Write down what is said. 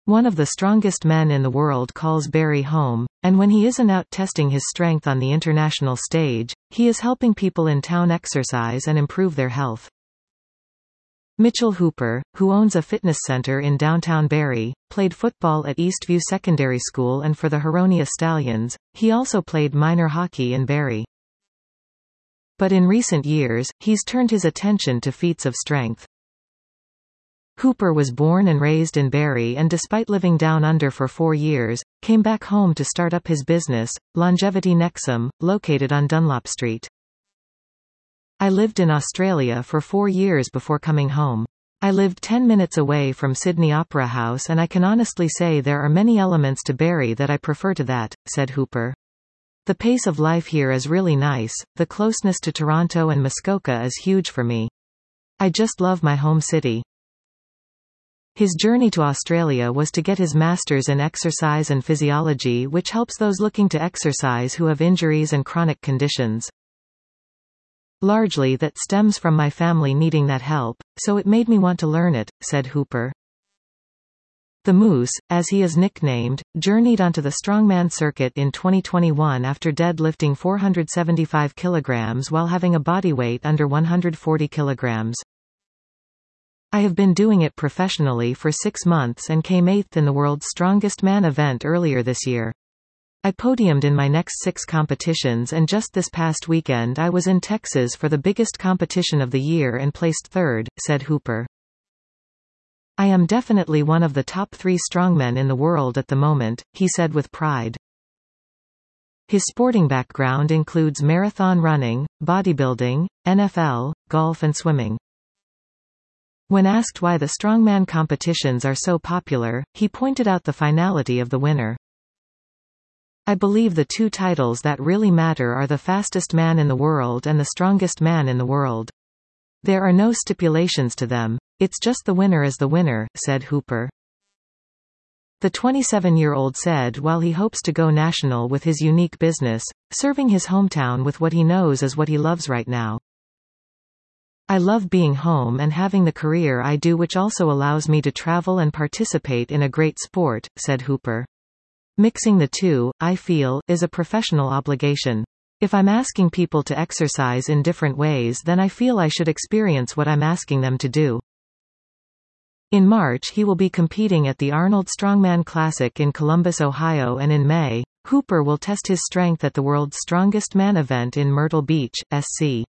One of the strongest men in the world calls Barry home, and when he isn't out testing his strength on the international stage, he is helping people in town exercise and improve their health. Mitchell Hooper, who owns a fitness center in downtown Barrie, played football at Eastview Secondary School and for the Huronia Stallions. He also played minor hockey in Barrie. But in recent years, he's turned his attention to feats of strength. Hooper was born and raised in Barrie and despite living down under for 4 years, came back home to start up his business, Longevity Nexum, located on Dunlop Street. I lived in Australia for 4 years before coming home. I lived 10 minutes away from Sydney Opera House and I can honestly say there are many elements to Barrie that I prefer to that, said Hooper. The pace of life here is really nice, the closeness to Toronto and Muskoka is huge for me. I just love my home city. His journey to Australia was to get his master's in exercise and physiology, which helps those looking to exercise who have injuries and chronic conditions. Largely that stems from my family needing that help, so it made me want to learn it, said Hooper. The Moose, as he is nicknamed, journeyed onto the strongman circuit in 2021 after deadlifting 475 kilograms while having a body weight under 140 kilograms. I have been doing it professionally for 6 months and came 8th in the World's Strongest Man event earlier this year. I podiumed in my next 6 competitions and just this past weekend I was in Texas for the biggest competition of the year and placed 3rd, said Hooper. I am definitely one of the top 3 strongmen in the world at the moment, he said with pride. His sporting background includes marathon running, bodybuilding, NFL, golf and swimming. When asked why the strongman competitions are so popular, he pointed out the finality of the winner. I believe the 2 titles that really matter are the fastest man in the world and the strongest man in the world. There are no stipulations to them. It's just the winner is the winner, said Hooper. The 27-year-old said while he hopes to go national with his unique business, serving his hometown with what he knows is what he loves right now. I love being home and having the career I do, which also allows me to travel and participate in a great sport, said Hooper. Mixing the 2, I feel, is a professional obligation. If I'm asking people to exercise in different ways, then I feel I should experience what I'm asking them to do. In March he will be competing at the Arnold Strongman Classic in Columbus, Ohio, and in May, Hooper will test his strength at the World's Strongest Man event in Myrtle Beach, SC.